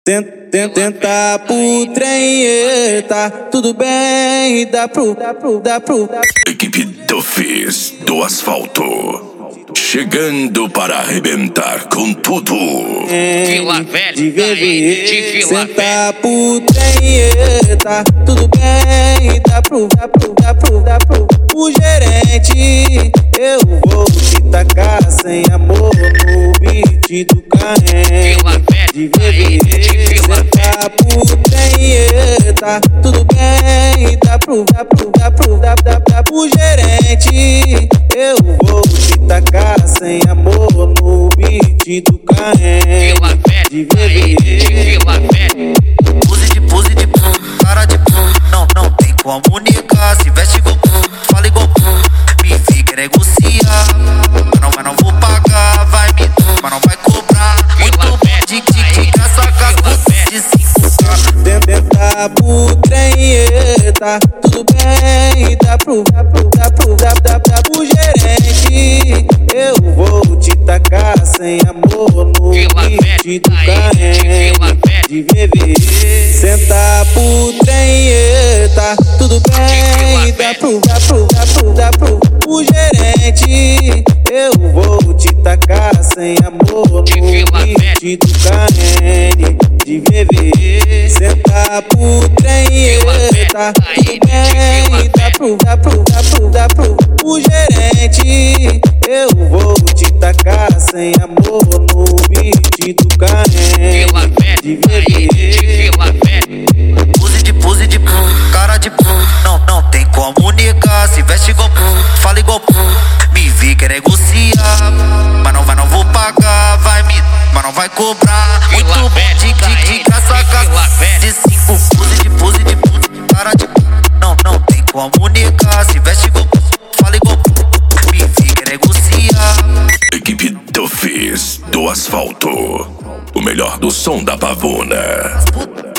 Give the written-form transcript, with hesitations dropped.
Tenta pro trem, tá tudo bem, dá pro. Equipe do Fizz do Asfalto, chegando para arrebentar com tudo. Vila Velha, de VV, de Vila senta pro trem, tá tudo bem, dá pro. O gerente, eu vou te tacar sem amor no beat do Caen. Vila Velha, de VV, senta pro trem, tá tudo bem, dá pro. O gerente, eu vou te tacar sem amor no beat do Caen. Vila Velha, de VV, Vila Velha. Pose de pum, cara de pum. Não tem como negar. Se veste igual pum, fala igual pum. Me vi quer negociar, mas não vou pagar. Vai me dar, mas não vai cobrar. Muito bom, tic, essa casca de 5K. Tenta pro trem, tá tudo bem, dá pro. O gerente, eu vou te tacar sem amor no beat do Caen. de VV, senta pro trem, tá tudo bem, dá pro. O gerente, eu vou te tacar sem amor no beat do Caen. de VV, senta pro trem, tá tudo bem, dá pro. O gerente, eu vou te tacar sem amor no beat do Caen. de VV, Pose de pum, cara de pum. Não tem como negar. Se veste igual pum, fala igual pum. Me vi quer negociar, mas não vou pagar. Vai me, mas não vai cobrar. Muito bom, tic, essa casca de 5. Pose de pum, cara de pum. Não tem como negar. Se veste igual pum, fala igual pum. Me vi quer negociar. Equipe do Fizz do Asfalto, o melhor do som da pavuna.